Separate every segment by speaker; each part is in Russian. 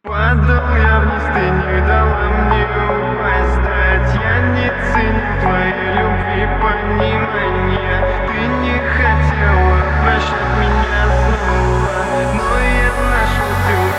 Speaker 1: Падал я вниз, ты не дала мне упасть. Дать я не ценю твоей любви, понимания. Ты не хотела прощать меня снова, но я нашел силы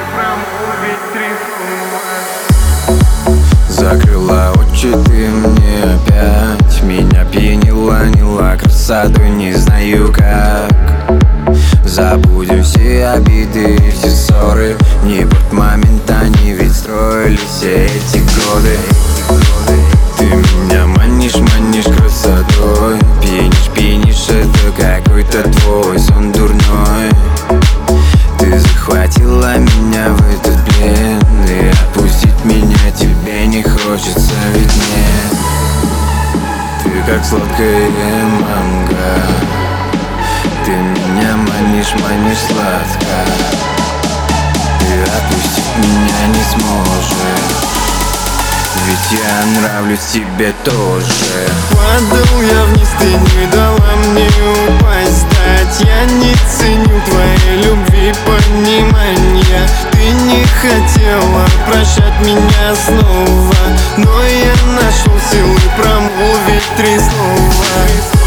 Speaker 1: промолвить 3 слова.
Speaker 2: Закрыла очи ты мне опять, меня пьянила, нила красотой, не знаю как. Забудем все обиды и все ссоры, не под момент они ведь строили все эти годы. Ты меня манишь, манишь красотой, пьянишь, пьянишь, это какой-то твой сон дурной. Ты захватила меня в этот плен, и отпустить меня тебе не хочется, ведь нет. Ты как сладкая манго, ты меня манишь, манишь сладко. Ты отпустить меня не сможешь, ведь я нравлюсь тебе тоже.
Speaker 1: Падал я вниз, ты не дала мне упасть. Дать я не ценю твоей любви, понимания. Ты не хотела прощать меня снова, но я нашел силы промолвить 3 слова.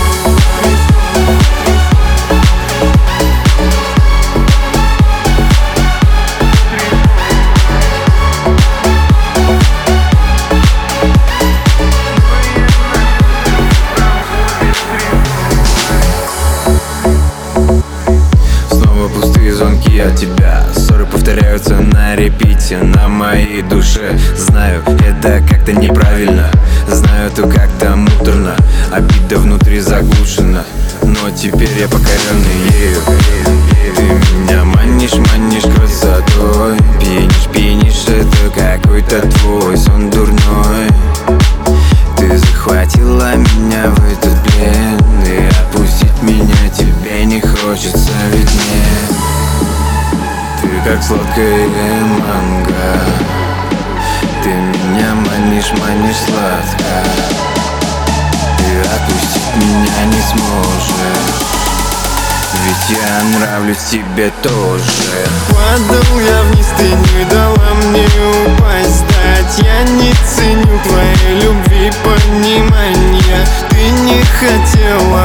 Speaker 2: Пустые звонки от тебя, ссоры повторяются на репите на моей душе. Знаю, это как-то неправильно, знаю, это как-то муторно, обида внутри заглушена, но теперь я покоренный ею. Ты меня манишь, манишь красотой, пьянишь, пьянишь, это какой-то твой сон дурной. Ты захватила меня в этот плен, и отпустить меня тебе не хочется, ведь нет. Ты как сладкая манго, ты меня манишь, манишь сладко. Ты отпустить меня не сможешь, ведь я нравлюсь тебе тоже.
Speaker 1: Падал я вниз, ты не дала мне упасть. Дать я не ценю твоей любви, понимания. Ты не хотела